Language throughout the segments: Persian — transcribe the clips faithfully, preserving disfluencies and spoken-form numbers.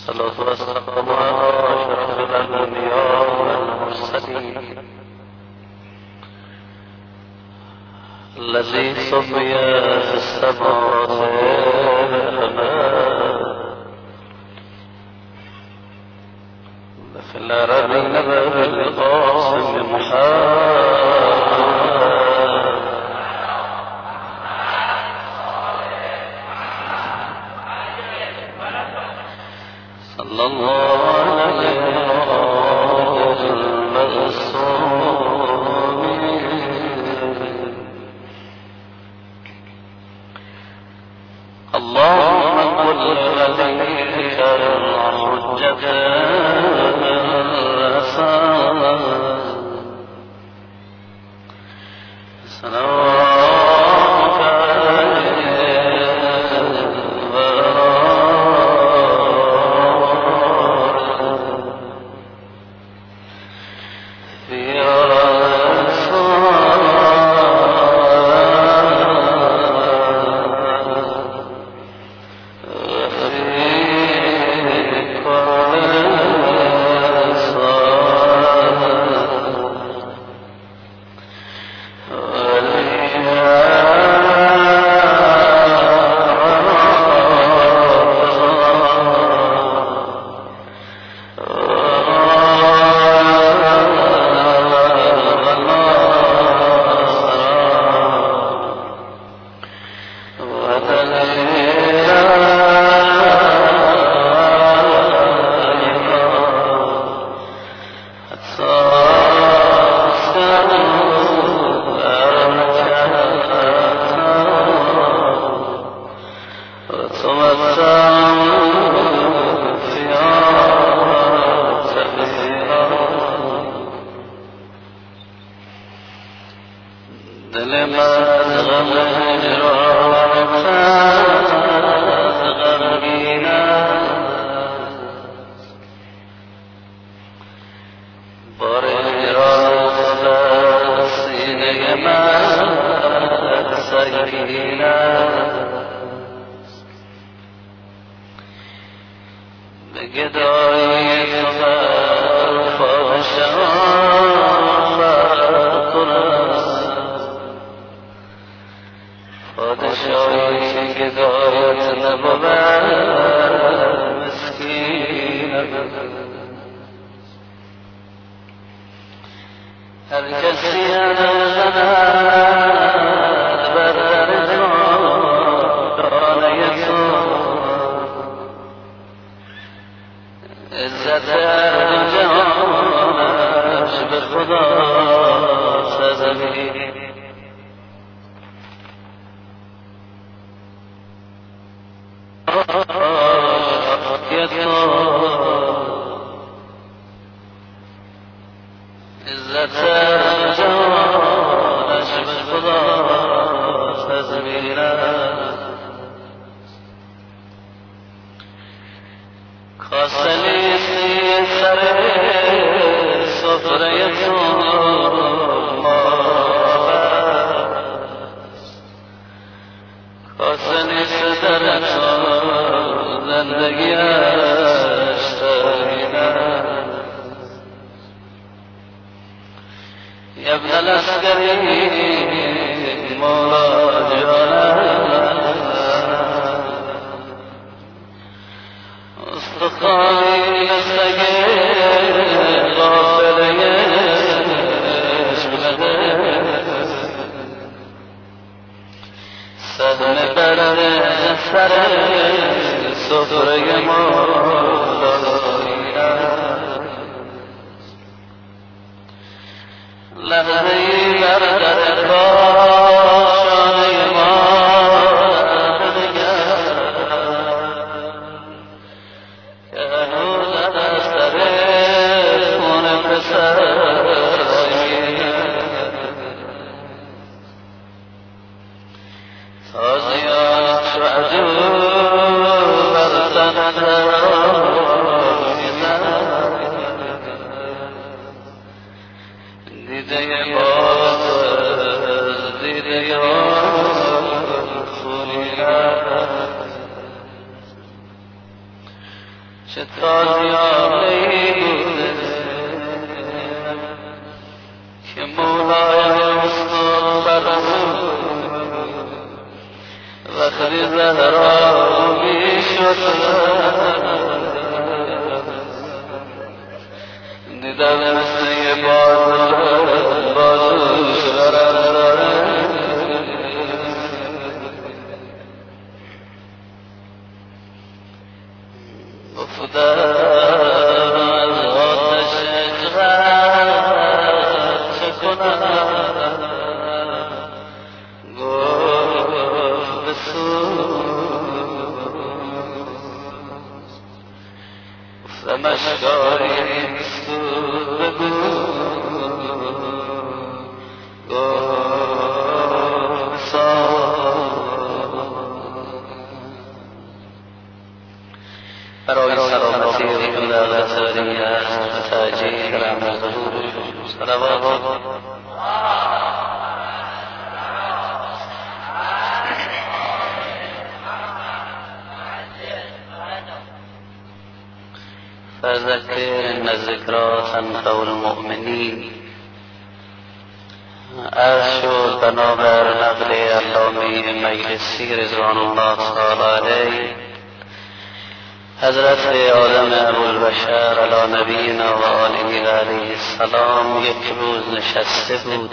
الصلاة والسلام على أشرف الأنبياء والمرسلين الذي صفي في السماوات في الأرضين بالقاسم محمد صلى الله عليه وسلم. اللهم كن لوليك الحجة الرسول صلوات چه تازیانه‌ای بوده که مولای مصطفی فرمود وقتی زهرا می شد دیدم مثل یه باز بازوش غرم داره گفتم از آتش عشقت چه کنم گفت بسوز گفتم اشکاری بسوز بگو گفت برای سلامتی وجود غزاری است و تاجیل رحمت ظهورش صلوات فذكر ان الذكرى تنفع المؤمنین. عرض شد بنابر نقل علامه مجلسی رضوان الله تعالی علیه حضرت آدم ابوالبشر علی نبینا و آله و علیه السلام یک روز نشسته بود.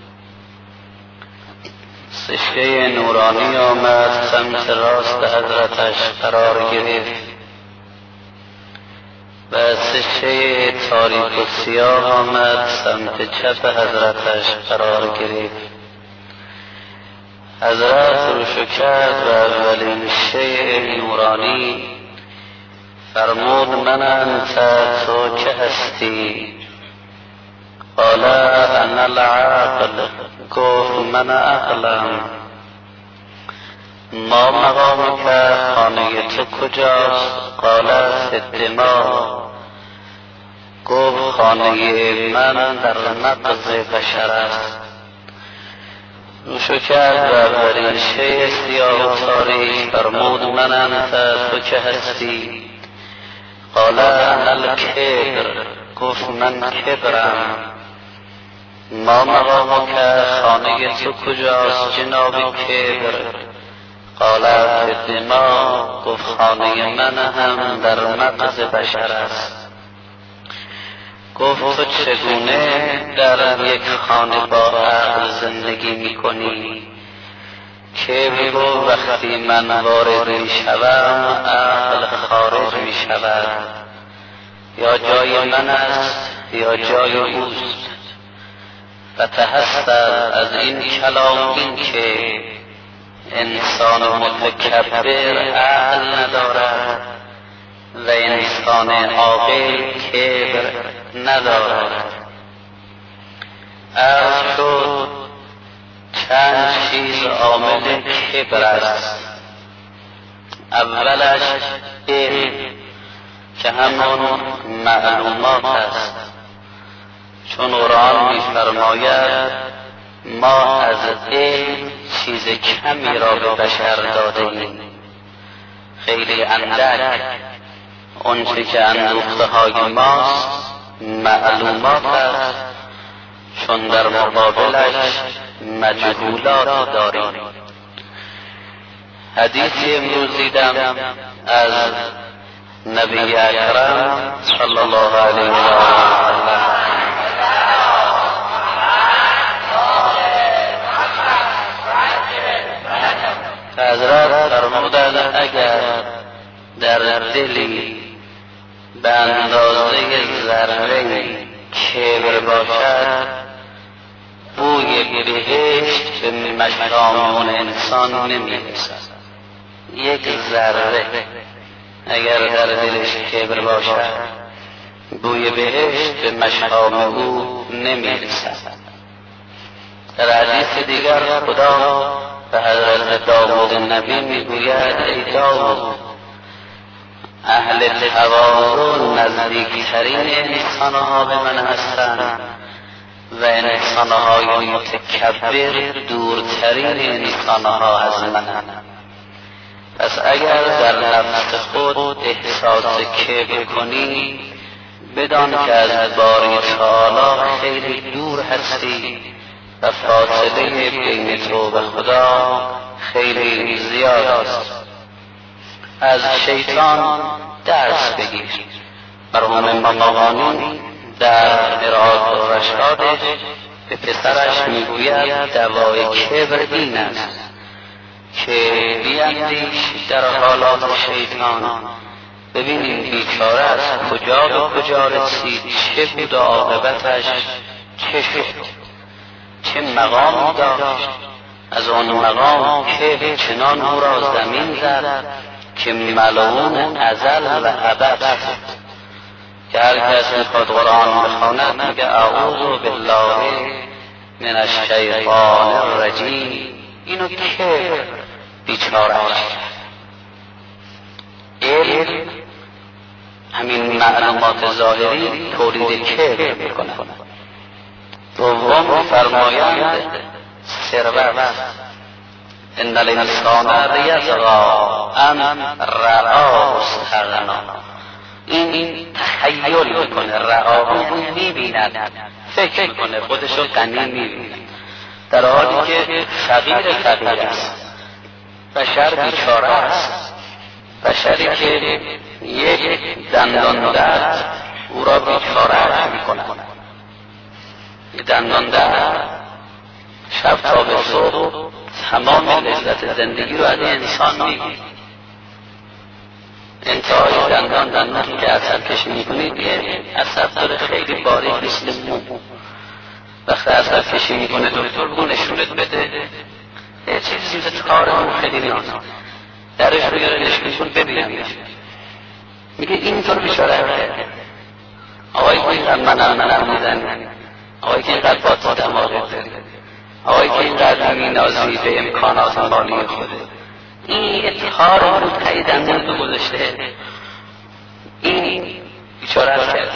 سشکه نورانی آمد سمت راست حضرتش قرار گرفت و سشکه تاریک و سیاه آمد سمت چپ حضرتش قرار گرفت. حضرت روشو کرد و اولین شیء نورانی فرمود من انت تو که هستی؟ قال انا العقل. گفت من عقلم. ما مقام که خانه تو کجاست؟ قال فی الدماغ. گفت خانه من در مغز بشر است. روشو کرد و اولین شیء سیاه و تاریک فرمود من انت تو که هستی؟ قال انا الکبر. گفت من کبرم. ما مقام که خانه تو کجاست جناب کبر؟ قال فی الدماغ. گفت خانه من هم در مغز بشر است. گفت تو چگونه در یک خانه با عقل زندگی میکنی؟ که بگو وقتی من وارد می شوم عقل خارج می شود، یا جای من است یا جای اوست. و تحسر از این کلام این که انسان متکبر عقل ندارد و انسان عاقل کبر ندارد. عرض شد چند چیز عامل کبر است. اولش علم که همون معلومات است، چون قرآن می‌فرماید ما از علم چیز کمی را به بشر داده ایم، خیلی اندک. اون چی که اندوخته های ماست معلومات است، چون در مقابلش مجهولات داریم. حدیثی امروز دیدم از نبی اکرم صلی الله علیه و آله حضرت فرمودند اگر در دلی به اندازه ذره کبر باشد بوی بهشت به مشام اون انسان نمیرسد. یک ذره اگر در دلش کبر باشد بوی بهشت به مشام او نمیرسد. در حدیث دیگر خدا به حضرت داوود نبی میگوید ای داوود اهل تواضع نزدیکترین انسانها به من هستند و انسانهای متکبر دورترین انسانها از منند. پس اگر در نفس خود احساس کبر کنی، بدان که از باری تعالی خیلی دور هستی و فاصله بین تو و خدا خیلی زیاد است. از شیطان درس بگیر. مرحوم مقامانی در اراد و رشادش به پسرش میگوید دوای کبر این است که بیندیش در حالات شیطان، ببینیم بیچاره از کجا به کجا رسید، چه بود عاقبتش، چه شد، چه مقام داشت. از آن مقام که چنان او را زمین زد که ملعون ازل و ابد شد. که هر کس میخواد قرآن بخواند میگه اعوذ بالله من الشیطان الرجیم. اینو که بیچاره علم همین معلومات ظاهری تولید کبر میکنه. دوم فرمایند ثروت، ان الانسان لیطغی ان رآه استغنا. این تخیل میکنه، رآه یعنی میبیند، فکر میکنه خودشو غنی میبیند، در حالی که فقیر فقیر است، بشر بیچاره است، بشری که یک دندان درد او را بیچاره میکنه. یک دندان درد شب تا به صبح تمام لذت زندگی رو از انسان میگیره. انتهای دندان دندانی که اثر کشی میکنید یه اثر داره خیلی باریک مثل مو. وقتی اثر کشی میکنه دکتر بگو نشونت بده، یه چیزی مثل کارمون خیلی نیاز درش رو یاره نشون کن ببینم. میگه اینطور بیچاره کرده آقایی که اینقدر منم منم میزنی، آقایی که اینقدر با تا دماغت داری، آقایی که اینقدر مینازی به امکانات مالی خوده، این اتحار رو تایی دندان تو گذاشته، این بیچاره کرده.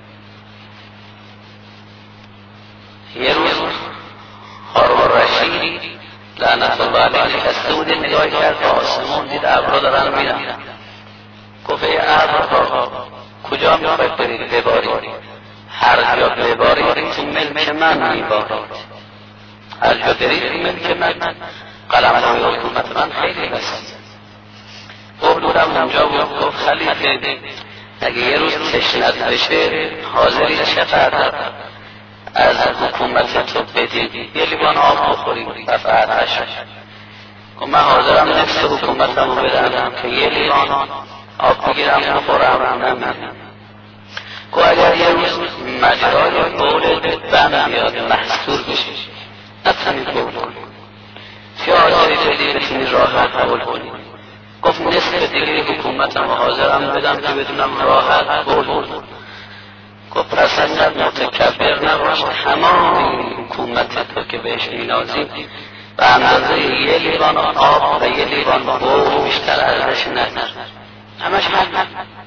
یه روز هارون رشید لعنت الله علیه نشسته بود، نگاه کرد به آسمون، دید ابرها دارن میرن. گفت ای ابرها کجا میخواید برید ببارید؟ هر جا ببارید تو ملک من میبارید، هر جا برید تو ملک من. قلم های حکومت من خیلی بسید. گفتم اونجا بود، گفت خلیفه اگه یه روز تشنت بشه حاضری چقدر از حکومت تو بدید یه لیوان آب بخوریم رفعت هشت. گفت من حاضرم نفس حکومتم رو بدم که یه لیوان آب بگیرم بخورم نمیدم. گفت اگر یه روز مجرای بولت بند بیاد محصور بشه نتونید بول کنید، چه حاضری بدی بتونی راحت قبول کنی؟ گفت نصف دیگه حکومتم حاضرم بدم که بدونم راحت بول کنم. گفت پس انقدر متکبر نباش، تمام حکومت تو که بهش مینازی به اندازه یه لیوان آب و یه لیوان بول بیشتر ازش نظر همش حل.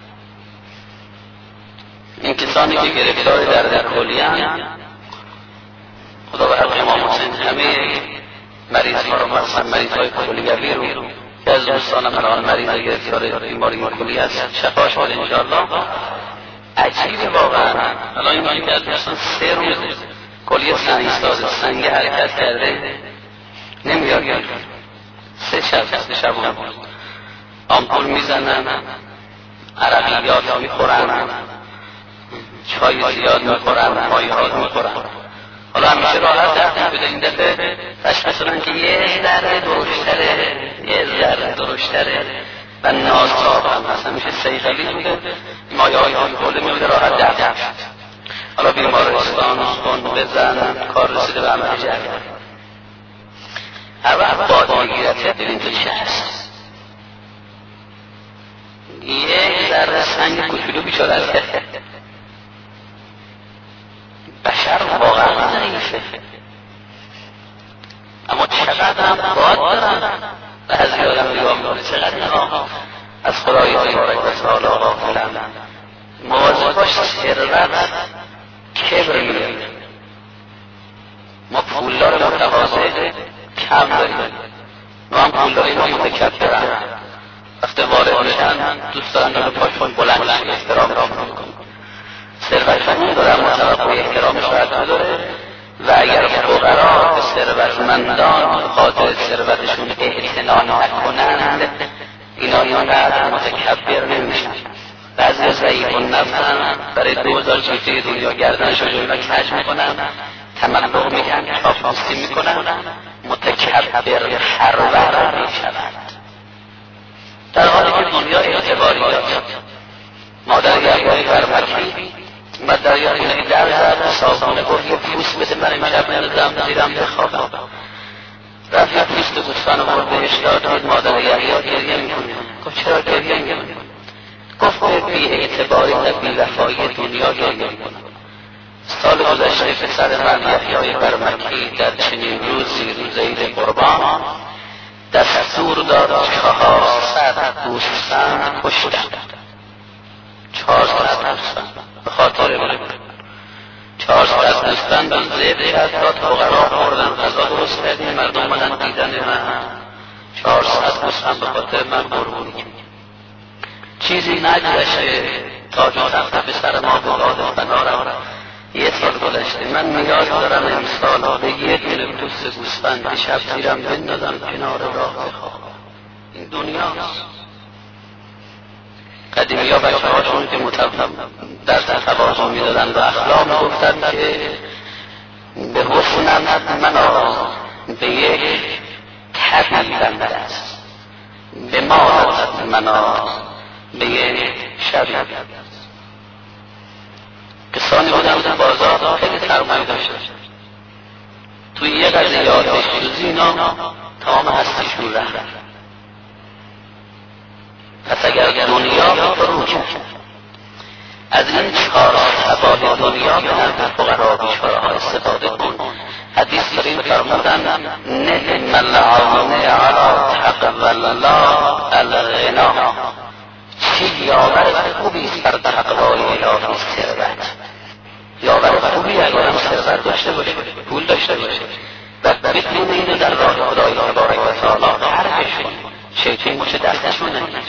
این کسانی که گرفتار درد کلی هم خدا به حق امام حسین همه مریض ها رو مثلا مریض های کلیوی رو که از دوستان من آن مریض گرفتار بیماری کلی هست شفاش باد انشاءالله. عجیبه واقعا. الان این مانی که از دوستان سه روز کلی سنگ ایستاده، سنگ حرکت کرده نمیاد گرد، سه شب سه شب هم آمپول میزنن، عرقیات میخورن، چای زیاد میخورن، مایحات میخورن. حالا همیشه راحت دردن بده، این دفعه تشخیص دادن که یه ذره درشتره، یه ذره درشتره و ناساب هم هست، همیشه سیخلی بوده، مایه های های بوده میبوده راحت دردن. حالا بیمارستان کن بزن، کار رسیده به عمل جرد. هر وقت باد میگیرد ببین تو چه هست، یه ذره سنگ کوچولو بیچاره است. بشر واقعا ضعیفه، اما چقدر هم باد دارن. بعضی آدم نگاه میکنه چقدر نگاه از خدای تبارک و تعالی غافلن. مواظب باش ثروت کبر میاره. ما پولدار متواضع کم داریم، ما هم پولداری ما متکبرن. وقتی وارد میشن دوست دارن که پاشون بلند شه، احترام را میکنن. ثروتمند دارن متوقع احترامش را داره و اگر فقرا به ثروتمندان خاطر ثروتشون اعتنا نکنند اینا اینقدر متکبر نمیشن. بعضی ضعیف النفسن برای دو هزار چیزه دنیا گردنشو جلو کج میکنن، تملق میکنن، چاپلوسی میکنن، متکبر پرور میشوند، در حالی که دنیا اعتباری دارد. مادر یعقوب برمکی و در یقینه در زد صابونه گفت یه پوست بده من امشب نمیدم زیرم بخوابم. رفت یه پوست گوسفند آورد بهش داد. مادر یعقوب گریه میکنه. گفت چرا گریه میکنه؟ گفت بی اعتباری و بی وفایی دنیا گریه میکنه. سال گذشته پسر من یحیی برمکی در چنین روزی روز عید قربان دستور داد چهارصد گوسفند کشتند. چهارصد گوسفند به خاطر چهارصد گوسفند ذبح کرد داد، فقرا خوردن، غذا درست کردیم، مردم اومدن دیدن من چهارصد گوسفند به خاطر من قربانی کرد. چیزی نگذشته تاج و تخت به سر ما باد فنا رفت. یه سال گذشته من نیاز دارم امسال به یه دونه پوست گوسفند شب زیرم بندازم کنار راه بخوابم. این دنیاست. قدیمی ها بچه هاشون که متفهم درس تواضع میدادن و اخلاق گفتن که به حسنم منا به یک تبی بنده است، به مالت منا به یک شبی. کسانی بودن که بازار خیلی سرمایه داشته، توی یه قضیه آتش سوزی اینا تمام هستیشون رفت. پس اگر دنیا فرو کرد از این چهار سبال دنیا به نفع فقرا بیچاره‌ها استفاده کن. حدیث کریم فرمودن نعم العون علی تقوی الله الغنا. چه یاور خوبی است بر تقوای الهی ثروت. یاور خوبی اگر هم ثروت داشته باشه، پول داشته باشه و بتونه اینو در راه خدای تبارک و تعالی خرجش کنه، شیطان باشه دستشون نمیده.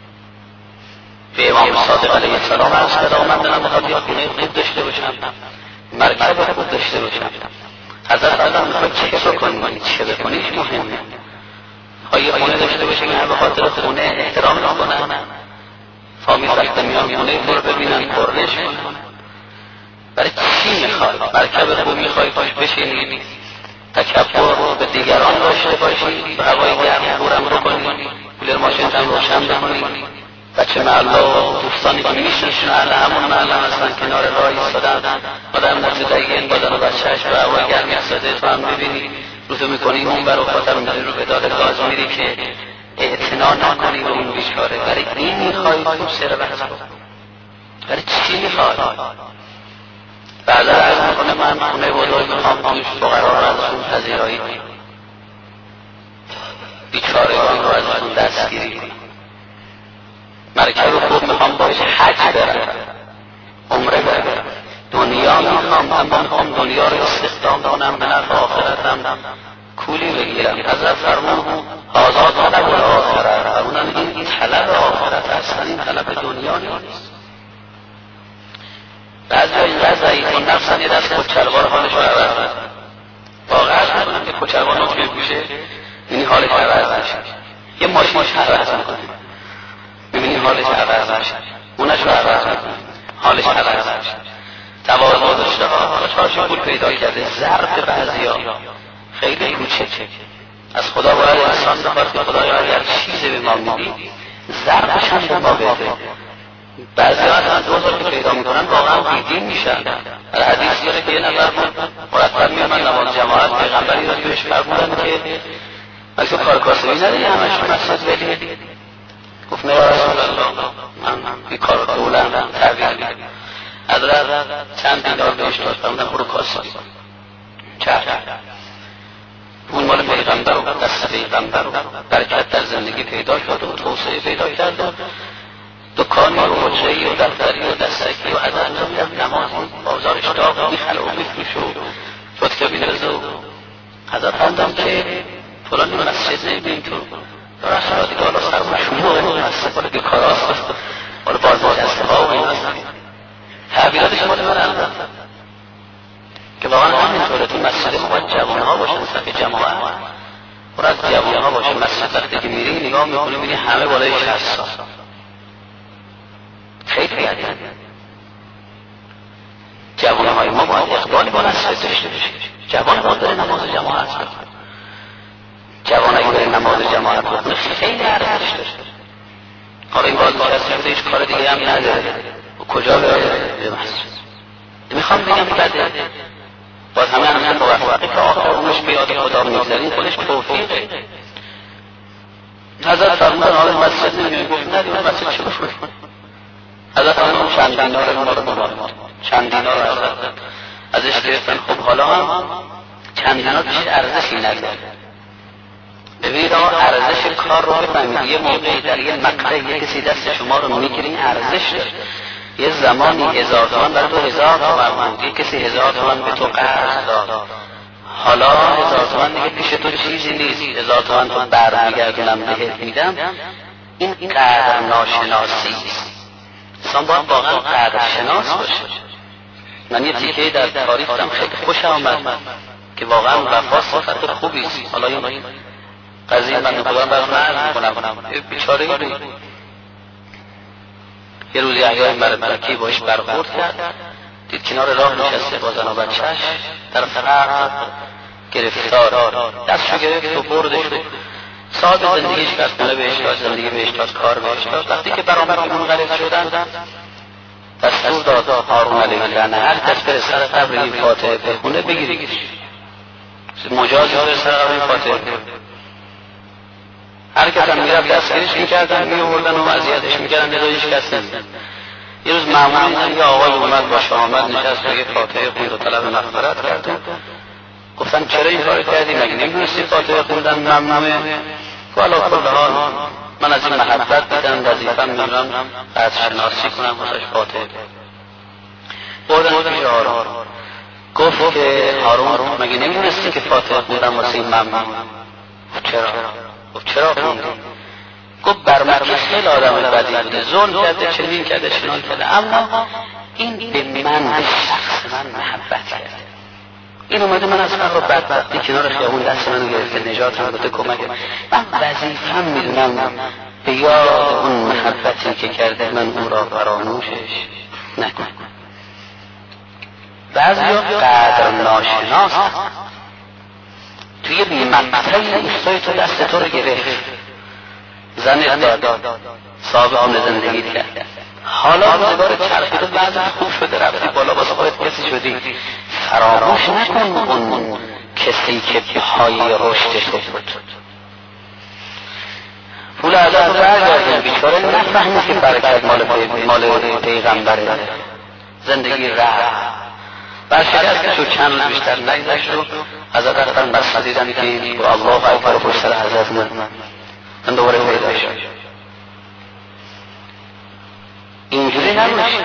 به امام صادق علیه السلام عرض کردم من دلم میخواد یا خونه خوب داشته باشم، مرکب خوب داشته باشم. حضرت آدم میخواد چه بکنی؟ چه بکنیش مهمه. آیا خونه داشته باشه که به خاطر خونه احترام نکنن، فامیل وقت میان خونه تو رو ببینن پرنش کنن. برای چی میخواد؟ مرکب خوب میخوای پاش بشینی، تکبر به دیگران داشته باشی، به هوای گرم دورم بکنی، کولر ماشین هم روشن بکنی، بچه محله و دوستانی که میشنشون اهل همون محله هستن کنار راه ایستادن، آدم متدین بدن و بچهش به هوای گرم ایستاده، تو هم ببینی رو تو میکنی اون بر و خاطر میداری رو به داد گاز میری که اعتنا نکنی به اون بیچاره. برای این میخوایی تو ثروت، برای چی میخوای؟ بعد از میکنه من خونه بزرگ میخوام توش فقرا رو ازشون پذیرایی کنم، بیچارگان رو ازشون دستگیری کنم، مرکب خوب میخوام باش حج برم، عمره برم، دنیا میخوام، اما میخوام دنیا رو استخدام کنم به نفع آخرتم کولی بگیرم. حضرت فرمود آزاد طلب آخرت، فرمودن این طلب آخرت اصلا این طلب دنیا نیست. بعضی ها اینقدر ضعیف و نفسن یه دست کچلوار حالش رو عوض کنن. واقعا میکنم که کچلوار نوچه بپوشه یعنی حالش عوض میشه، یه ماشینش عوض میکنه میبینی حالش عوض میشه، اونش رو عوض میکنه حالش عوض میشه. تواضع داشته ها چارچه پول پیدا کرده، ظرف بعضی ها خیلی کوچکه. از خدا باید انسان بخواد که خدایا اگر چیزی به ما میدی ظرفش هم به ما بده. بعضی ها اصلا دوزار که پیدا میکنن واقعا بیدین میشن. در حدیث داره که یه نفر مرتب میامن نماز جماعت پیغمبری را توش فرمودن که اگه تو کار کاسبی نداری همش مسجد بدی؟ گفت نه یا رسول الله من این کار دولم تحویل میدم. حضرت چند دینار بهش داد فرمودن برو کاسبی. چه؟ اون مال پیغمبر و دست پیغمبر و برکت در زندگی پیدا شد و توسعه پیدا کرد و دکانی و حجرهی و دفتری و دستکی و حضرت میرفت نماز بازارش داغ میخله و میفروش و فتکه میرزه و حضرت فرمودن که فلان مسجد نمیدین تو دارن شادی که حالا سر و شموع هست بالا که کاراست حالا بازنشسته ها و این هست تعبیراتش مال من البته که واقعا همینطوره. تو مسجد ما باید جوانه ها باشن صفحه جماعت پر از جوانه ها باشه. مسجد وقتی که میری نگاه میکنی میبینی همه بالای شصت سال خیلی عجیبه. جوانه های ما باید اقبالی با مسجد داشته باشه. جوان باید بره نماز جماعت بکنه. جوانایی که بره نماز جماعت بکنه خیلی ارزش داره. حالا این بازنشسته شده هیچ کار دیگه هم نداره و کجا بره به مسجد. میخوام بگم بده باز همه همه موفقی که آخر اونش بیاد خدا میگذارین خودش توفیقه. حضرت فرمودن حالا مسجد نمیاد گفت ندیم مسجد چه بکنیم. حضرت فرمودن چند دینار ما رو بمال چند دینار رو ازش گرفتن. خب حالا هم چند دینار بیش ارزشی نداره. ببینید آقا ارزش کار رو بفهمید. یه موقعی در یه مقطعی یه کسی دست شما رو میگیره این ارزش داره. یه زمانی هزار تومن برای تو هزار تومن بود. یه کسی هزار تومن به تو قرض داد. حالا هزار تومن دیگه پیش تو چیزی نیست. هزار تومن تو برمیگردونم بهت میدم. این قدر ناشناسی است. انسان باید واقعا قدر شناس باشه. من یه تیکه در تاریخ دارم خیلی خوش آمد که واقعا وفا صفت خوبی است. حالا این قضیه من خودم برام عرض میکنم. بیچاره بود یه روزی احیای ملکی باش برخورد کرد. دید کنار راه نشسته با زن و بچه‌اش در فقر گرفتار. دستشو گرفت و بردش و صاحب زندگیش کرد. خونه بهش داد، زندگی بهش داد، کار بهش داد. وقتی که برآمد منقلب شدن دستور داد هارون علیه السلام هر کس بره سر قبر این فاتحه بخونه بگیرید. مجاز بره سر قبر این فاتحه. هر کس هم میرفت دستگیرش میکردن میوردن و اذیتش میکردن به هیچ کس نمیدن. یه روز معمولی یه آقای اومد با شامت نشست بگه فاتحه خوند و طلب مغفرت کرد. گفتن چرا این کار کردی؟ مگه نمیدونستی فاتحه خوندن ممنوعه؟ والا کل حال من از این محبت دیدم وظیفه‌ام میدونم قدر شناسی کنم واسش فاتحه بردن پیش هارون. گفت که هارون مگه نمیدونستی که فاتحه خوندن واسه این ممنوعه؟ چرا؟ گفت چرا خوندی؟ گفت بر مکه خیلی آدم بدی بوده، ظلم کرده، چنین کرده، چنان کرده، اما این به من به شخص من محبت کرده. این اومده من از فقر و بدبختی کنار خیابون دست منو گرفته، نجات هم داده، کمک. من وظیفه‌ام میدونم به یاد اون محبتی که کرده من او را فراموشش نکنم. بعضیا قدر ناشناس توی مقطعی اوستای تو دست تو رو گرفت، زن داد، صاحب عمر زندگی کرد. حالا روزگار چرخیده بعضی خوب شده، رفتی بالا واسه خودت کسی شدی. فراموش نکن اون کسی که پای رشد تو بود. پول ازت رو برگردون، بیچاره نفهمی که برکت مال مال پیغمبره. زندگی رفت برشکست شد، چند روز بیشتر نگذشت و حضرت رفتن مسجد دیدن که با الله اکبر و پشت سر حضرت من دوباره پیدا شد. اینجوری نباشه.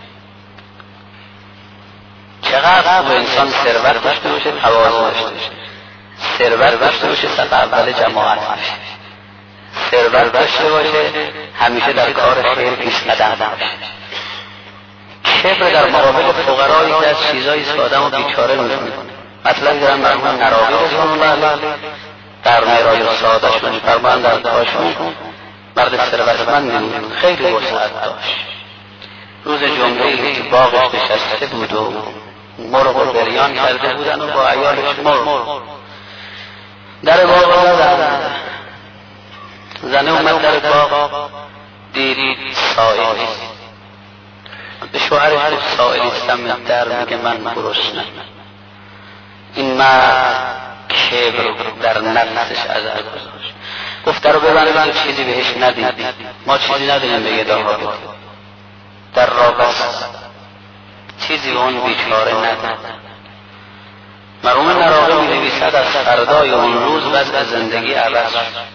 چقدر به انسان ثروت داشته باشه، تواضع داشته باشه، ثروت داشته باشه، صف اول جماعت باشه، ثروت داشته باشه، همیشه در کار خیر پیش قدم باشه. کبر در مقابل فقرایی که از چیزایی است که آدم رو بیچاره میکنه. مثلا دارم مرحوم نراقی رضوان الله در معراج سعادتش میفرمایند در کاشان مرد ثروتمند بود، خیلی وسعت داشت. روز جمعه که باغش نشسته بود و مرغ و بریان کرده بودن و با عیالش مرغ در باغ زدن. زنه اومد در باغ دید سائلی، به شوهرش گفت سائلی استم در میگه من گرسنه‌ام. این مرد کبر در نفسش ازش گذاشت، گفت در رو ببند، چیزی بهش ندید، ما چیزی نداریم بگه داها بود. در را بست، چیزی به اون بیچاره نداد. مرحوم نراقی می نویسد از فردای اون روز وضع زندگی عوض شد.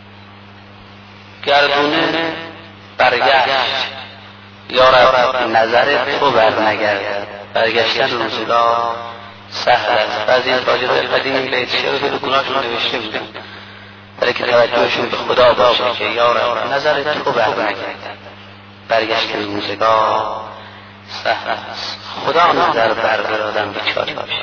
گردونه برگشت، یا رب نظر تو برنگرد، برگشتن روزگار سهل است. بعضی این تاجرهای قدیمی بیت شعر به دکوناشون نوشته بودن برای که توجهشون به خدا باشه که یا رب نظر تو برنگرد، برگشت به روزگار سهل است، خدا نظر بر آدم بیچاره باشه.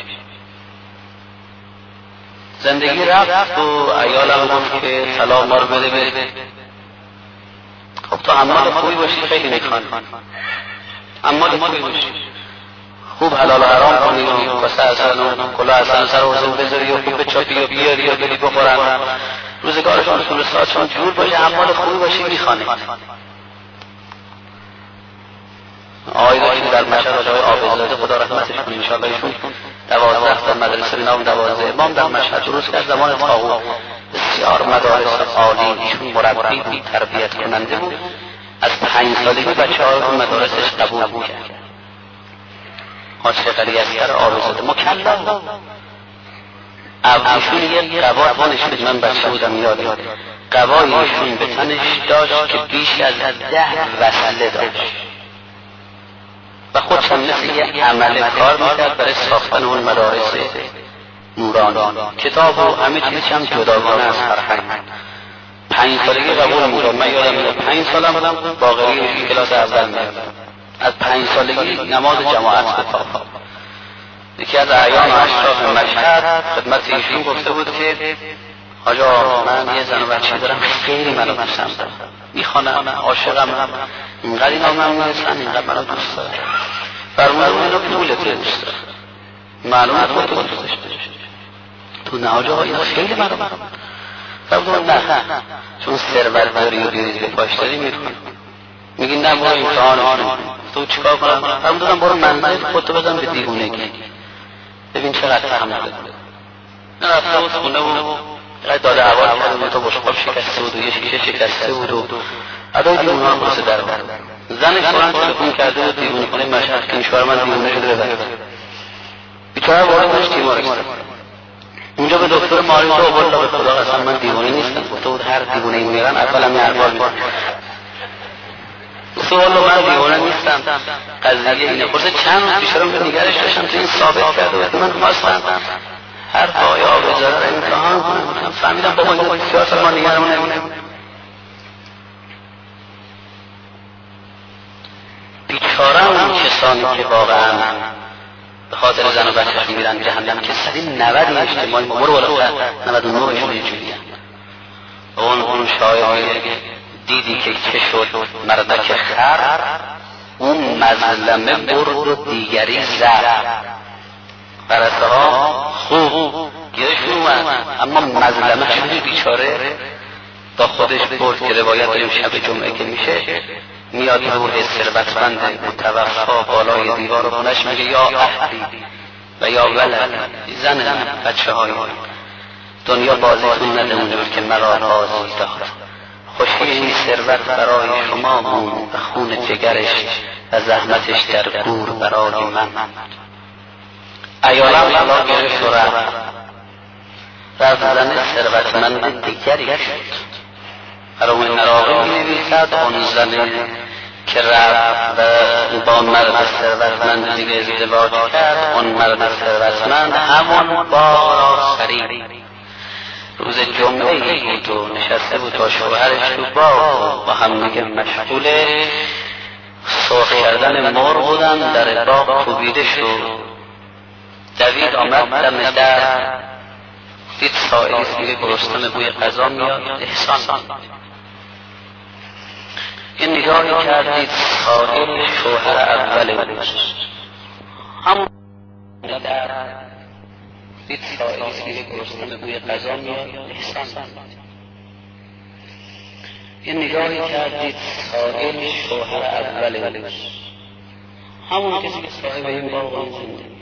زندگی رفت و عیالم گفت که طلاق ما رو بده بده. خب تو عمال خوبی باشی خیلی میخوان، عمال خوبی باشی، خوب حلال و حرام کنی و کاسه اصلا و کلا اصلا سر حسین بذاری و خوب بچاپی و بیاری و بدی بخورن، روزگارشون سلساتشون جور باشه، عمال خوبی باشی میخوانه. آقای داشتیم در مشهد آقای آبزاده خدا رحمتش کنه انشاءالله، ایشون دوازده تا مدرسه بنام دوازده امام در مشهد درست کرد زمان طاغوت، بسیار مدارس عالی، ایشون مربی بود، تربیت کننده بود، از پنج سالگی بچه‌ها رو مدارسش قبول می‌کرد. حاج علیاصغر آبزاده مکلف ایشون یه قبا تنش بود، من بچه بودم یادم قبای ایشون به تنش داشت که بیش از ده وصله داشت و خودش هم مثل یه عمل کار میکرد برای ساختن اون مدارس نورانی، کتاب و همه چیزش هم جداگانه از فرهنگ. پنج سالگی قبول میکرد، من یادم میاد پنج سالم باقری کلاس اول میاد، از پنج سالگی نماز جماعت بخواب. یکی از اعیان اشراف مشهد خدمت ایشون گفته بود که آجا من یه زن و بچه دارم خیلی منو دوستم دارم، میخوانم، عاشقم، اینقدر اینا من نیستن، اینقدر منو دوست دارم. فرمودم اینا پولته دوست دارم، معلومه خودت دوست داشته تو نه آجا اینا خیلی منو دوست دارم. فرمودم نه، چون ثروت داری و بیریز به پاش داری میخوان، میگی نه برو امتحانشون، تو چیکار کنم؟ فرمودم برو منزل خودتو بزن به دیوونگی، ببین چقدر تحمل داره. نه رفته بود خونه و داده عوال کرده بود، تا بشقاب شکسته بود و یه شیشه شکسته بود و ادای دیوونه هم برسه در بر زنش بران تلفن کرده بود دیوونه کنه مشهد که نشوار من دیوونه شده ببر. بیچاره وارد داشت تیمارستان، اونجا به دکتر معالج تو آورد، به خدا قسم من دیوونه نیستم، گفته بود هر دیوونه این میرن اولم یه احوال میرن. سوال من دیوانه نیستم، قضیه اینه. خورده چند روز پیش رو نگرش داشتم تو این ثابت کرده بود من خواستم هر پای آبزاده رو امتحان کنم، فهمیدم بابا این سیاست ما نگرمون نمونه. بیچاره اون کسانی که واقعا به خاطر زن و بچه‌ش میرن جهنم که صدی نود اجتماعی ممر بالاتر نود و نه ایشون اینجوریه. اون اون شاعریه دیدی که چه شد مردک خر، اون مظلمه برد و دیگری زر. برسه ها خوب گیرشون اومد، اما مظلمه شدی بیچاره با خودش برد که روایت داریم شب جمعه که میشه میاد روح ثروتمند متوفا بالای دیوار خونش میگه یا اهلی و یا ولد، زن بچه های دنیا بازیتون نده اونجور که مرا بازی داد، خوشی این ثروت برای شما مون و خون جگرش و زحمتش در گور برای من. ایالم حالا گرفت و رفت رفت زن ثروتمند دیگری شد. برای نراقی می نویسد آن زن که رفت و با مرد ثروتمند دیگه ازدواج کرد، آن مرد ثروتمند همون بارا سری روز جمعه بود و نشسته بود با شوهرش تو باغ، با هم دیگه مشغول سرخ کردن مرغ بودن. در باغ کوبیده شد، دوید آمد دم در، دید سائلی دیگه گرسنه بوی غذا میاد، احسان این نگاهی کردید سائل شوهر اول بود، همون در دید سائلی دیگه گرسنه بوی غذا میاد، احسان این نگاهی کردید سائل شوهر اول بود، همون کسی که صاحب این باغ زنده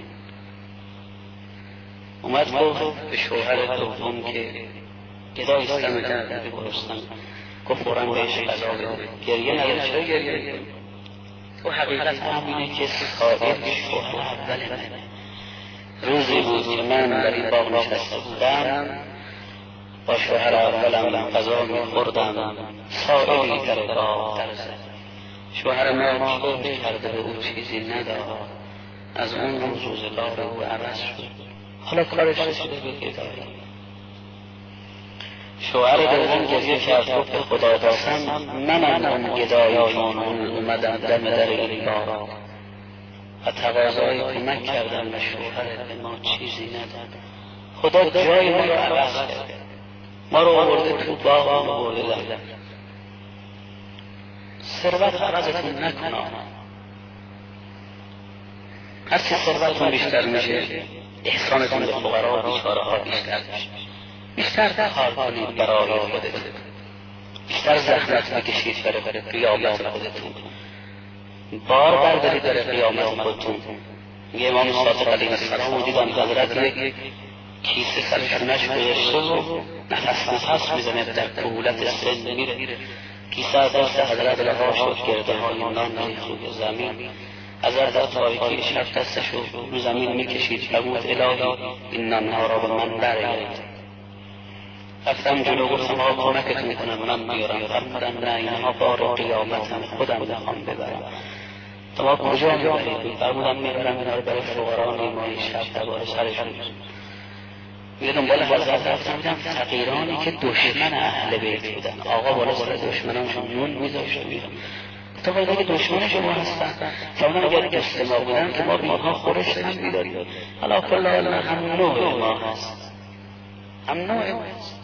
اومد گفت به شوهر دوم که گدای استمه کرده به گرسنه، گفت برن بهش غذا بده. گریه نداره، چرا گریه؟ تو حقیقت همینه که سائل شوهر اول منه. روزی بود که من در این باغ نشسته بودم، با شوهر اولم غذا می‌خوردم، سائلی در باغ در زد. شوهر ما چون کرده به او چیزی نداد، از اون روز روزگار او عوض شد، حالا کارش رسیده به گدایی. شوهر دوم گریه کرد گفت خدا قسم منم اون گدایی چون اومدم دم در این بار و تقاضای کمک کردم و شوهرت به ما چیزی نداد. خدا جای ما رو عوض کرد، ما رو آورده تو باغ ما آورده دادن. ثروت عوضتون نکنه، هر چه ثروتتون بیشتر میشه احسانتون به فقرا و بیچاره ها بیشتر میشه. بیشتر کار کنید برای خودتون، بیشتر زحمت بکشید برای قیامت خودتون، بار بردارید برای قیامت خودتون. یه امام صادق علیه السلام دیدن حضرت یک کیسه سرشونش گذاشته و نفس نفس میزنه، در کهولت سن میره. کیسه از دست حضرت رها شد، گرده های نان ریخت روی زمین. حضرت در تاریکی شب دستش رو زمین میکشید، فرمود الهی این نانها را به من برگرد. رفتم جلو گفتم آقا کمکت میکنم من بیارم، فرمودن نه اینها بار قیامتم خودم بخوام ببرم. تو ما کجا میبرید؟ فرمودن میبرم اینا رو برای فقرا نیمایی شب دوباره سرشون میره دنبال حضرت. رفتم دیدم فقیرانی که دشمن اهل بیت بودن، آقا بالا سر دشمنانشون نون میذاشت و میرم. تو باید اگه دشمن شما هستن فرمودن اگر دوست ما بودن که ما به اینها خورش نمیدادیم. حالا کل حال هم نوع ما هست، هم نوع ما هست.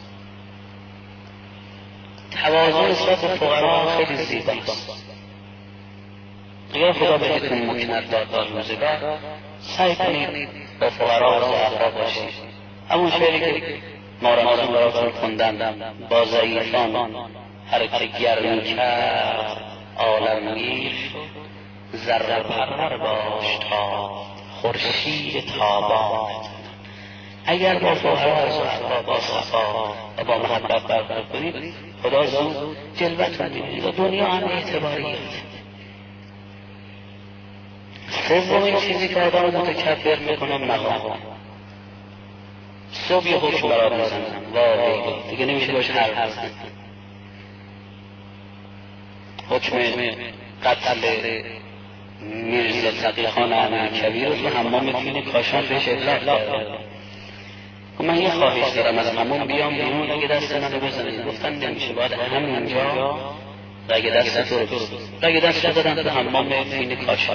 توازن نسبت فقرا خیلی زیباست. اگر خدا بهتون مکنت داد در روزگار سعی کنید با فقرا و ضعفا باشید. همون شعری که ما رمضان براتون خوندم، با ضعیفان هر که گرم کرد عالمگیر شد، ذره پرور باش تا خورشید تابان. اگر با فقرا و ضعفا با صفا و با محبت برخورد کنید خدا زود جلوتون می‌بینید و دنیا هم اعتباریه. سومین چیزی که آدم متکبر میکنه مقام. صبح یه حکم برات میزنم واقعی دیگه نمیشه باشه حرف بزنم. حکم قتل میرزا تقی خان امیرکبیر رو تو حمام فین کاشان بهش اطلاق کرده. من یه خواهش دارم از حمام بیام بیرون اگه دست منو بزنید. گفتن نمیشه، باید همینجا اگه دست تو رو اگه دست دادم تو حمام فین کاشان.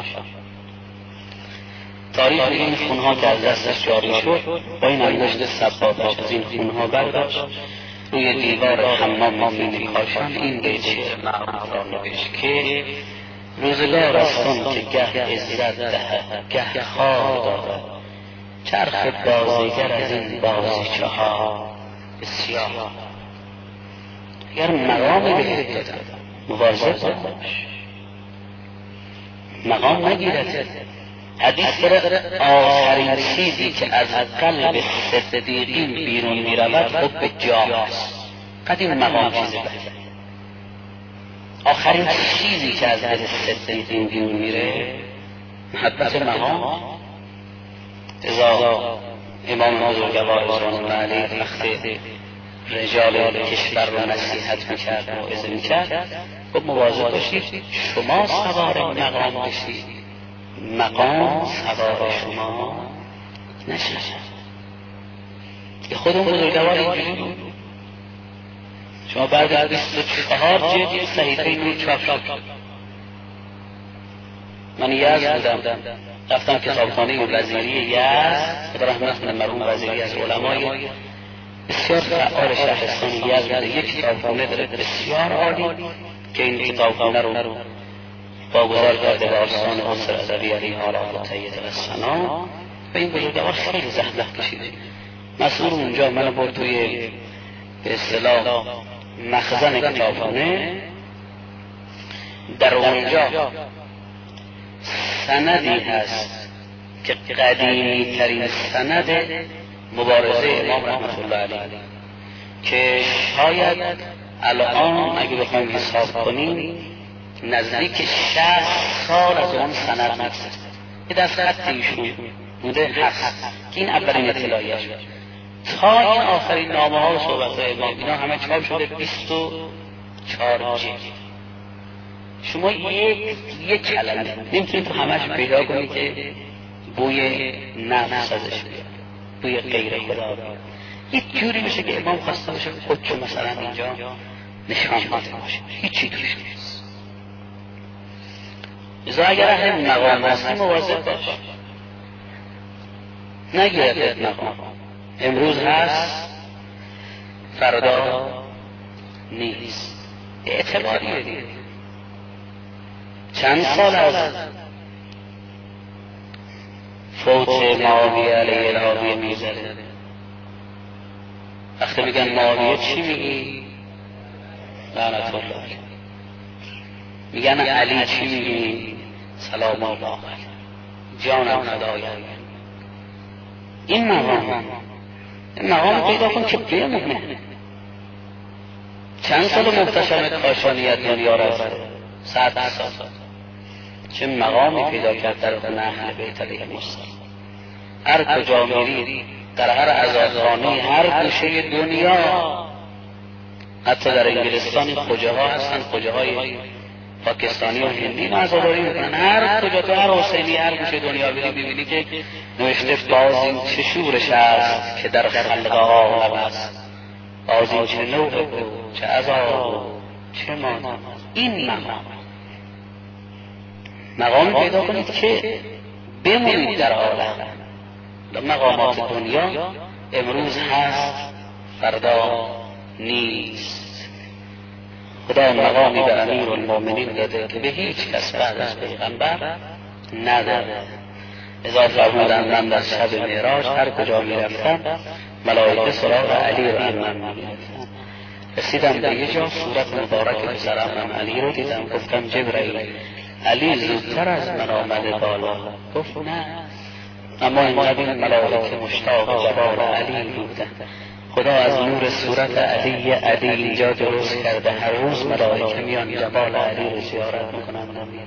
تاریخ میگه این خونها که از دستش جاری شد با این انگشت سبابش از این خونها برداشت روی دیوار حمام فین کاشان این بیت شعر معروف را نوشت که روزگار استان که گه عزت دهد گه خوار دارد، چرخ بازیگر از این بازیچه ها بسیار. اگر مقامی بهت دادن مواظب باش مقام نگیرد. حدیث داره آخرین چیزی که از قلب صدیقین بیرون میرود حب جاه است. قدیم مقام چیزی بهتر. آخرین چیزی که از قلب صدیقین بیرون میره محبت مقام. ازا امام بزرگوار رضوان الله علیه وقتی رجال کشور رو نصیحت میکرد و موعظه میکرد خب مواظب باشید شما سوار مقام بشید، مقام سوار شما نشه. خودمون بزرگوار اینجوری شما بعد از بیست و چهار جلد صحیفه نور چاپ شد. من یزد بودم، رفتم کتابخانه وزیری یزد، خدا رحمت کنه مرحوم وزیری از علمای بسیار فعال شهرستان یزد بوده. یک کتابخانه داره بسیار عالی که این کتابخانه رو واگذار کرده به آستان عنصر ادبی علیه آلاء طیبه و ثنا و این بزرگوار خیلی زحمت کشیده. مسئول اونجا منو برد توی به اصطلاح مخزن کتابخانه. در اونجا سندی هست که قدیمی ترین سند مبارزه امام رحمت الله علیه که شاید الان اگه بخوایم حساب کنیم نزدیک شصت سال از اون سند نگذشته. یه دست خط ایشون بوده هست که این اولین اطلاعیش تا این آخرین نامه ها و صحبت های امام اینا همه چاپ شده بیست و چهار جلد. شما یک یک کلمه نمیتونید تو همش پیدا کنید که بوی نفس ازش بیاد، بوی غیر خدا بیاد. یک جوری میشه که امام خواسته باشه خودشو مثلا اینجا نشان داده باشه، هیچی توش نیست. ازا اگر اهل مقام هستی مواظب باش، نگیرد مقام امروز هست فردا نیست، اعتباریه دیگه. چند سال از فوت معاویه علیه الهاویه میگذره، وقتی میگن معاویه چی میگی؟ لعنت الله علیه. میگن علی چی میگی؟ سلام الله علیه. جانم فدای این مقام. این مقام پیدا کن که بمونه. چند سال محتشم کاشانیت دنیا رفته؟ صد سال. چه مقامی پیدا کرد در خون اهل بیت علیهم السلام. هر کجا میری، در هر عزادخانه، هر گوشه دنیا، حتی در انگلستان خوجه ها هستن، خوجه های پاکستانی و هندی عزاداری میکنن. هر کجا تو هر حسینی هر گوشه دنیا بری ببینی که نوشته باز این چه شورش است که در خلق عالم است، باز این چه نوع بود، چه عذاب، چه مانا. این مقام مقام پیدا کنید که بمونید در عالم. مقامات دنیا امروز هست فردا نیست. خدا مقامی به امیر المؤمنین داده که به هیچ کس بعد از پیغمبر نداده. ازا فرمودن من در شب معراج هر کجا می رفتم ملائکه سراغ علی رو من می رفتم. رسیدم به یه جا صورت مبارک پسرم علی رو دیدم، گفتم جبرائیل علی زودتر از من آمده بالا. گفت نه، اما اینقدر ملائکه مشتاق جبال علی بودن. خدا از نور صورت علی علی اینجا درست کرده، هر روز ملائکه میان جبال علی رو زیارت میکنن و میرن.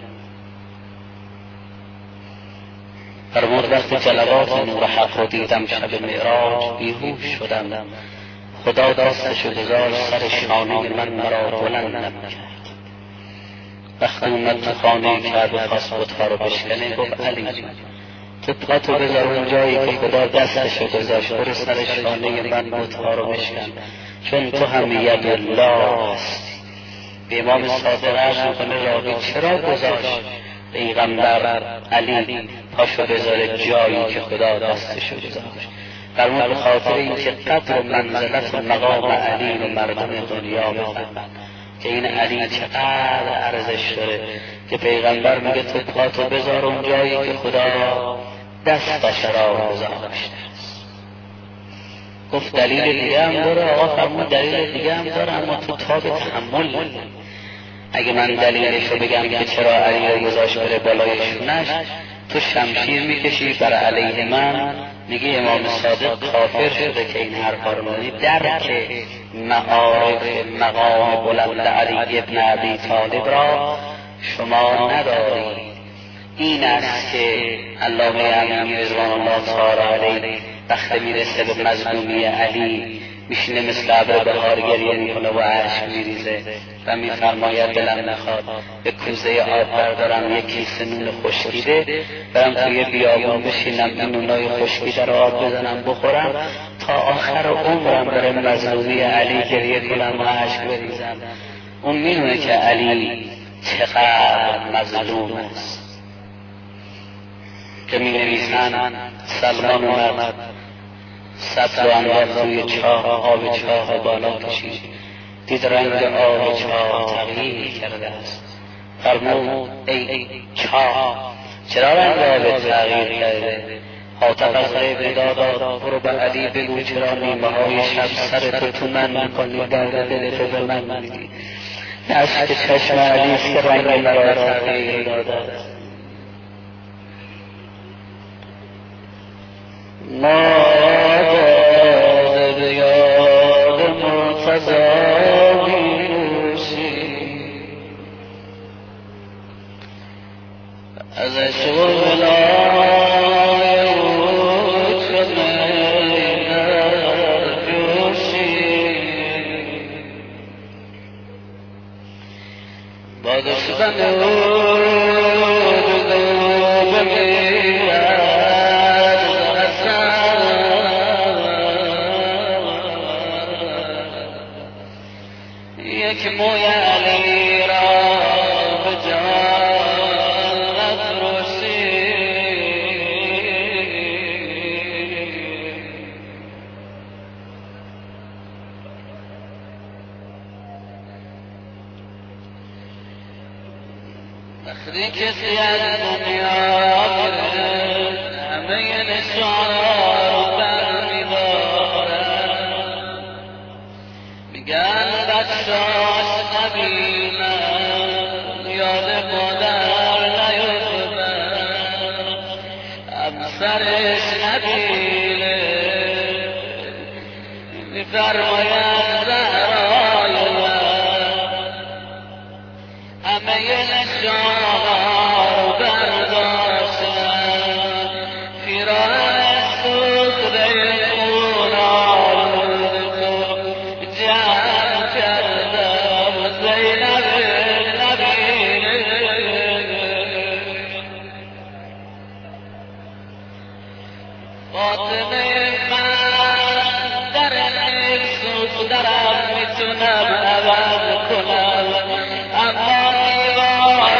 فرمود وقتی جلوات نور حق رو دیدم شب معراج بیهوش شدم. خدا دستشو گذاشت سر شانه من مرا بلند نمی‌کرد. وقتی اومد تو خانه کعبه خواست بت‌ها رو بشکنه، گفت علی تو پاتو بذار اون جایی که خدا دستشو گذاشت، برو سر شانه من بت‌ها رو بشکن، چون تو هم ید الله هستی. به امام صادق عرض میکنه راوی چرا گذاشت پیغمبر علی پاشو بذاره جایی که خدا دستشو گذاشت؟ فرمود به خاطر اینکه قدر و منزلت و مقام علی و مردم دنیا بفهمن که این علی چقدر ارزش داره که پیغمبر میگه تو پاتو بذار اون جایی که خدا دستش را گذاشته. گفت دلیل دیگه هم داره؟ آقا فرمود دلیل دیگه هم داره، اما تو تاب تحمل. اگه من دلیلش رو بگم که چرا علی رو گذاشت بره بالای شونش، تو شمشیر میکشی بر علیه من، میگه امام صادق کافر شده که این حرفا رو میگه. درک معارف مقام بلند علی ابن ابی طالب را شما ندارید. این است که علامه امینی رضوان الله تعالی علیه وقتی میرسه به مظلومی علی میشینه مثل ابر بهار گریه میکنه و اشک میریزه و میفرماید دلم نخواد به کوزه آب بردارم یک کیسه نون خشکیده برم توی بیابون بشینم این نونای خشکیده رو آب بزنم بخورم تا آخر عمرم برای مظلومی علی گریه کنم و اشک بریزم. اون میدونه که علی چقدر مظلوم است. که می نویسن سلمان اومد سطل و انداخت توی چاه، آب چاه بالا کشید، دید رنگ آب چاه تغییر کرده است. فرمود ای چاه چرا رنگ آب تغییر کرده؟ حاتف از غیب داد برو به علی بگو چرا نیمه های شب سر تو تو من میکنی، درد دل تو به من میدی. اشک چشم علی است که رنگ مرا تغییر داده است. نادر به یاد مرتضی بیروشی از شغلای او چمه در جوشی باد شدن او دی کسی از دنیا بره همه نشان بر میدارن میگن بچه‌اش نبینن یاد مادر نیفتن همسرش نبینه میفرماید زهرای من همه نشانها رو برداشتن پیراهن سوخته خونالود تو جمع کردم زینب نبینه فاطمه درم میتونم عوض کنم اما دیوار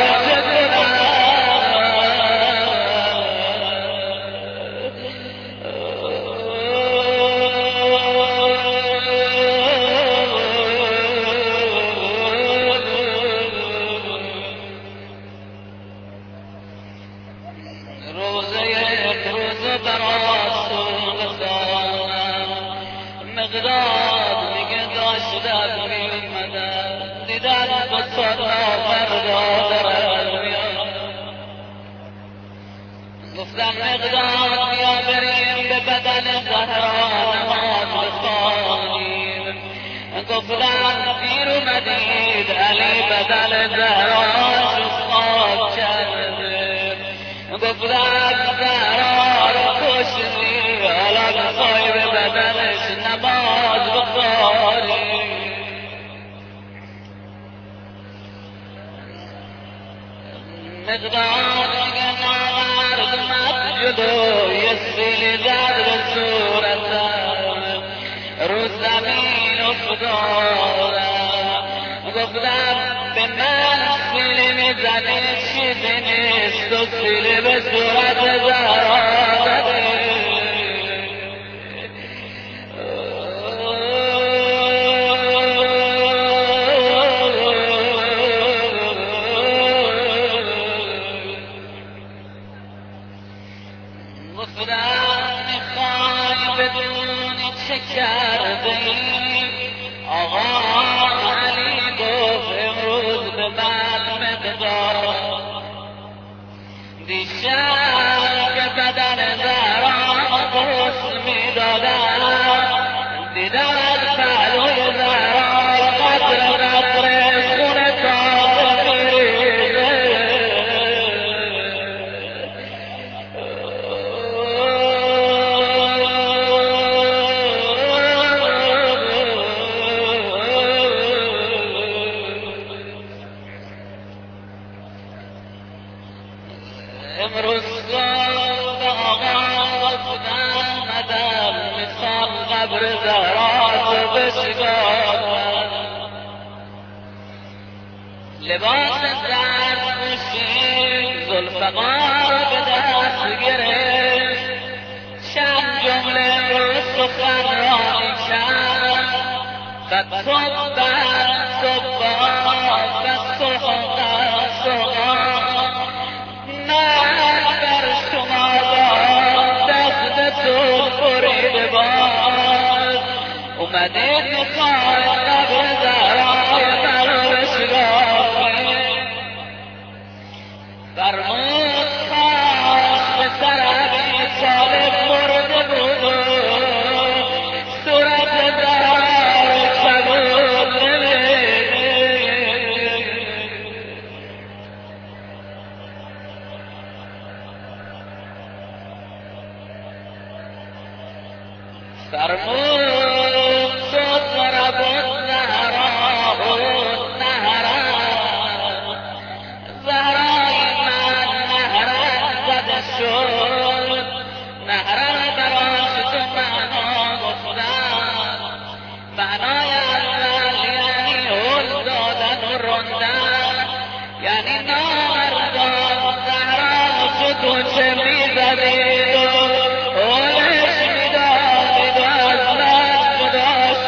چکنم روزه یک روزه براسون خانم مقدار شدن می اومدن دیدن با سالها فردا درن میان گفتن مقدار بیا بریم به بدن زهرا نماز بخوانیم گفتن دیر اومدید علی بدن زهراش خواب کرده گفتن زهرا رو کشتی حالا بخوای به بدنش نماز بخوانی مقدار دیگه نامرد مد جلو یه سیلی زد به صورتم رو زمین افتادم گفتم به من سیلی میزنی چیزی نیست و سیلی به صورت زهرا زدی آقا علی گفت امروز به من مقدار دیشب که بدن زهرا غسل میدادن دیدن پهلوی زهرا قطره قطره خون تازه میریزه امروز صبح آقا خودم مدم میخوام قبر زهرا رو بشکافم لباس زرد پوشید ذوالفقار رو به دست گرفت چند جمله رو سخنرانی کرد قد صبح صبح صبح صبح من بر شما دستتون بریده باز اومدید میخواید قبر زهرای من رو بشکافید فرمود کاش به سر ابی طالب مرده بود صورت زهرا رو کبود فرمود تضرب الزهراء نهرا زهرای من نهرا زده شد نهرا براش تو معنا گفتن معنای اول یعنی هل دادن و رندن یعنی نامردان زهرا تو چه میزدید و هلش میدادید و از من خداش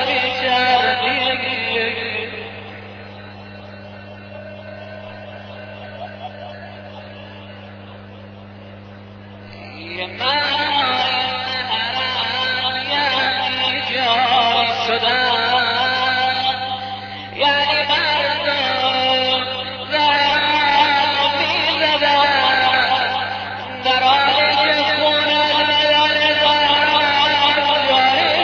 میکردید که من یعنی جای شدن، یعنی مردم زهرم میزدن در حالی که خونت بدن زهرم جای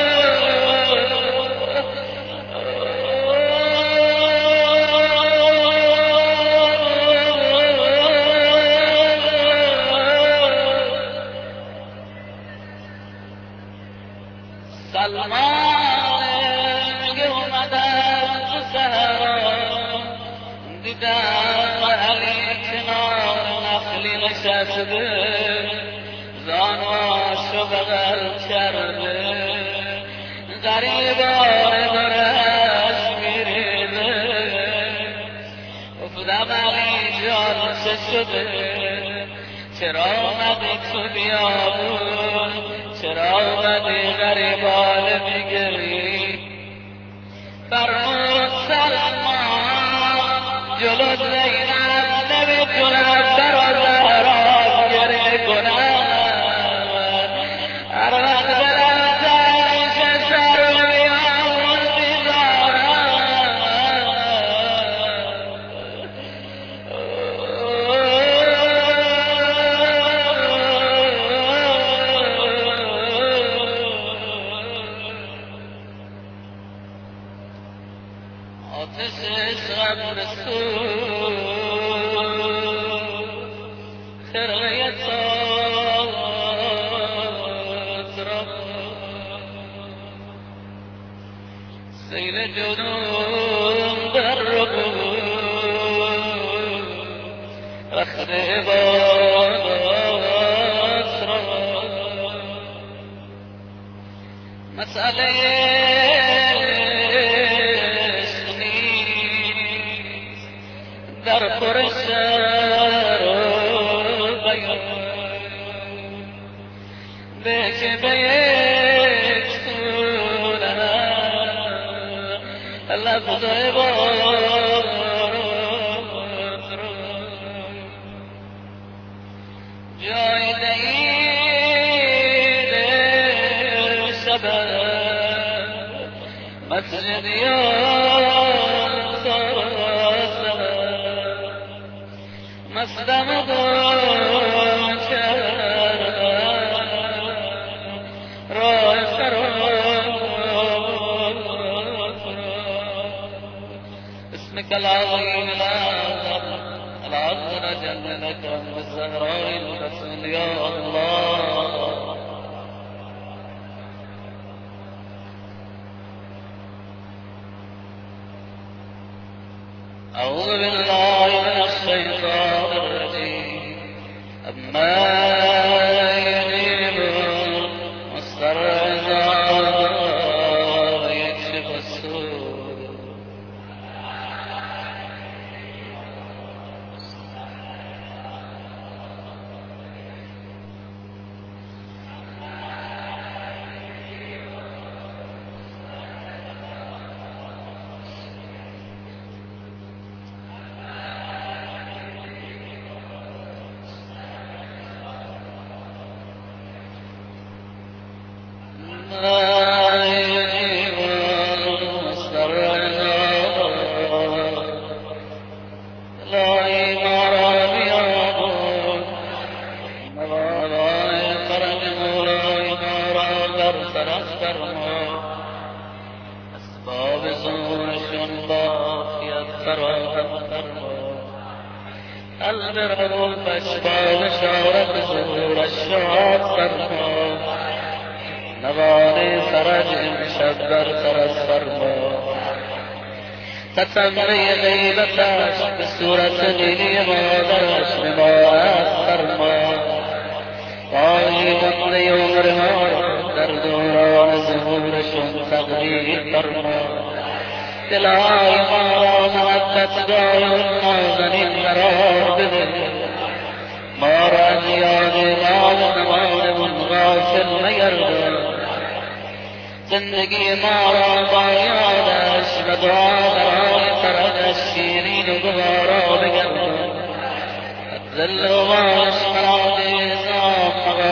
سلمان میگه اومدم تو صحرا، دیدم علی کنار نخلی نشسته، زانواشو بغل کرده، غریبانه درش میریزه. گفتم علی جان چه شده؟ چرا آمدی تو بیابون؟ چرا آمدی غریبانه میگری؟ فرمود سلمان جلوت زینب نمیتونم در و زهرا گریه کنم، هر وقت دلم تنگ شه سر و بیابون میذارم. آتش عشقم رسول خرقه ساز را، سیل جنون در رو رخت عبادت را. مسئله در خورش رو بیان به که به یک سونم لفظ عبارت رو جای دید شبه مسجد یا مصدم گم کردم راه فرات اسمك العظيم العظم جل لك بالزهراء الرسول يا الله. أعوذ بالله من الشيطان الرجيم. أما يجيب مضطر ويكشف السوء البر فاشبع بشارة ظهور الشعاب فرما نوال فرج مشبر ترس فرما تتمری غیبتش به صورت لیلی مادرش نماید فرما پایی بنده عمرها در دوران ظهورشون تقدیر فرما دلهای ما را محبتگاه نازنین قرار بده ما را از یاد نام نمانمون غافل نگردان زندگی ما را با یادش و دعا برای فرجش شیرین و گوارا بگردان ذل و باش مرا به نظام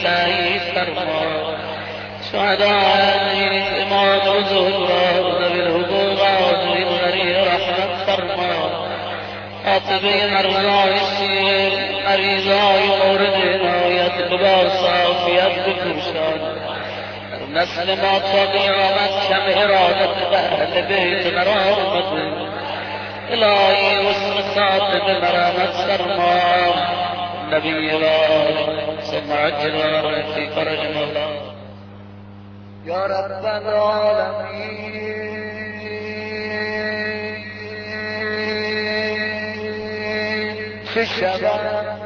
سعید فرما، شهدای امام الزهرا ذوی الحقوق ذوی الغریب رحمت فرما، عاطبه مرضای شیر مریضای مورد عنایت ببار صافیت بپوشان، نسل ما تا قیامت کم ارادت به اهل بیت مرامت، الهی حسن خاتم مرامت فرما، نبی الله ثم عجل لنا في فرج مولا. یا رب العالمین چه شود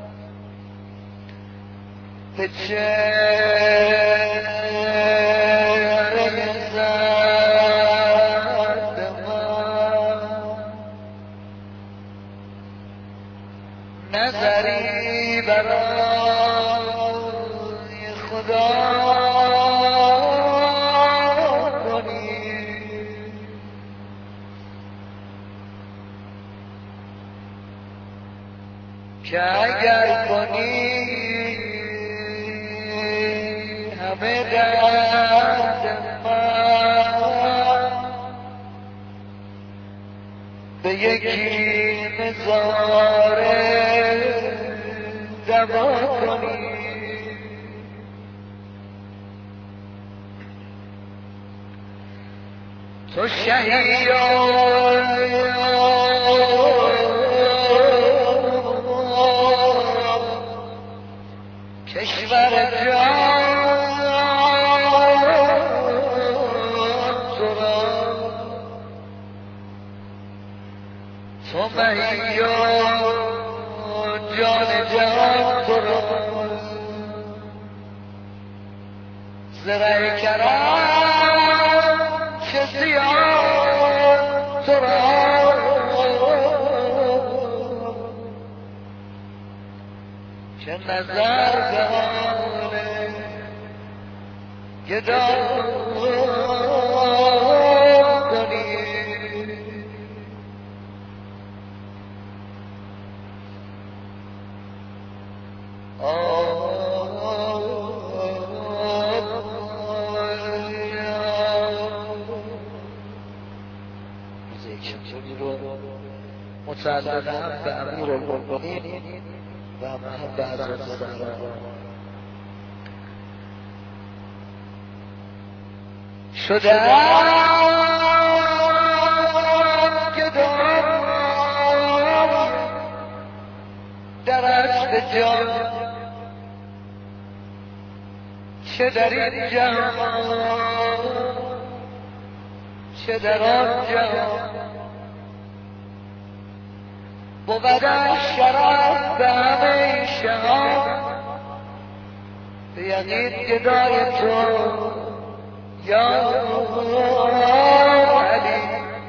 به چهره زرد من نظری برای خدا که اگر کنی همه درد من به یکی نظاره دوا کنی، تو شهید کشور جان تو را، تو مهی جان جان تو را، زرع کرم چه زیان تو را، که نظر به حال گدا کنی، متعلق هم به امیرالمؤمنین و هم به حضرت زهرا شدم که دارم در عشق جان، چه در این جهان چه در آن جهان، بودن شرف به همه شهان، به یقین گدای تو یا علی،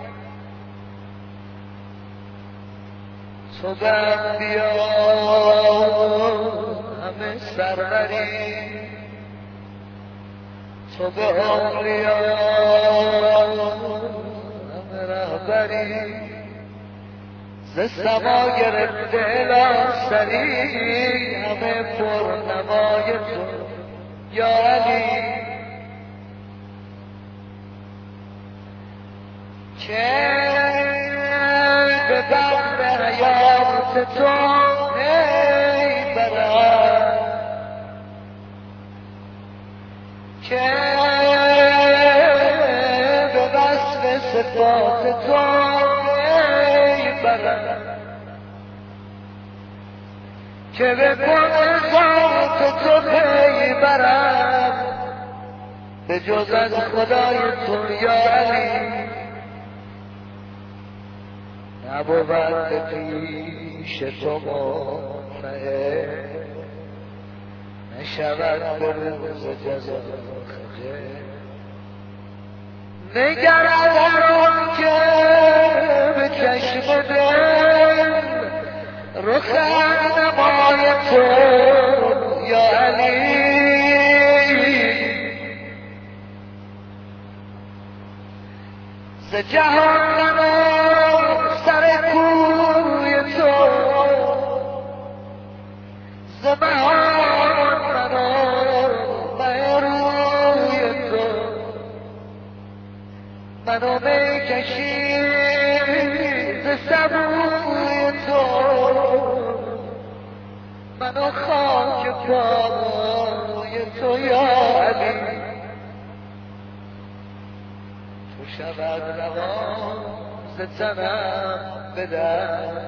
تو به انبیا همه سروری، تو به اولیا همه رهبری، ز سما گرفته الی سری همه پر نمای تو یا علی، که به بند حیات تو می برم، که به وصف صفات تو که به کل ذات تو پی برم، به جز از خدای تو یا علی نبود پیش تو منفعه، نشود به روز جزا خجل، نگرد آن که به چشم دل رخ نمای تو یا علی، ز جهان نمای سر کوی تو، ز مهان نمای منو خاک پای تو یا علی تو شود روان ز تنم بدم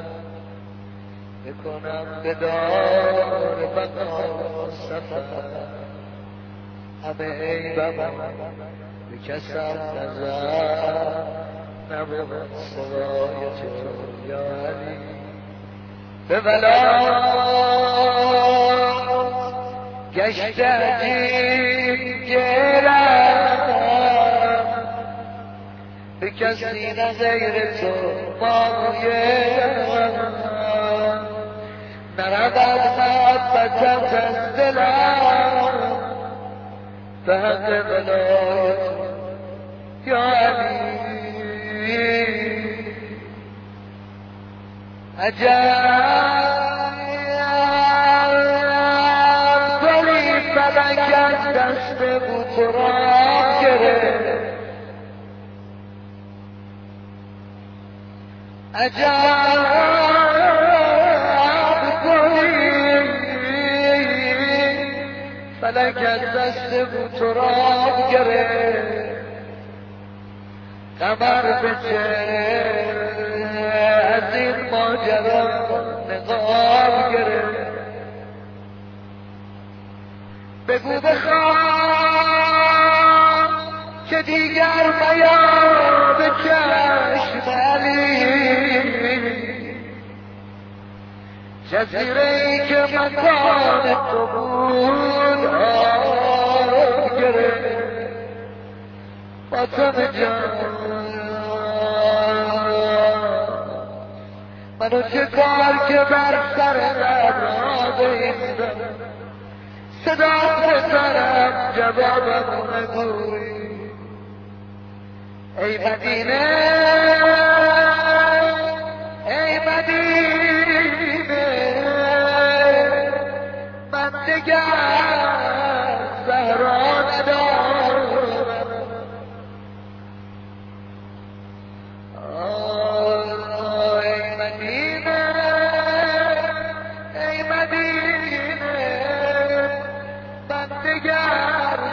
بکنم به دار بقا سفر همه عیبم بکسم نظر نبود سوای تو یا علی به ولات گشت عجیب گرم به کسی نه غیر تو مایلم نرود محبتت از دلم به حق ولایت یا علی عجب گلی فلک از دست بوتران گرفت عجب گلی فلک از دست بوتران گرفت قمر به چهره از این ماجرا نقاب گرفت بگو بخوام که دیگر بیان به چشم علی جزیره ای که مکان تو بود آب گرفت فاطمه جان منو چه کار که بر سر لبراد ایستم صدا بزنم جوابم نگوی ای مدینه ای مدینه من دگر زهرا ندارم ای مدینه من دگر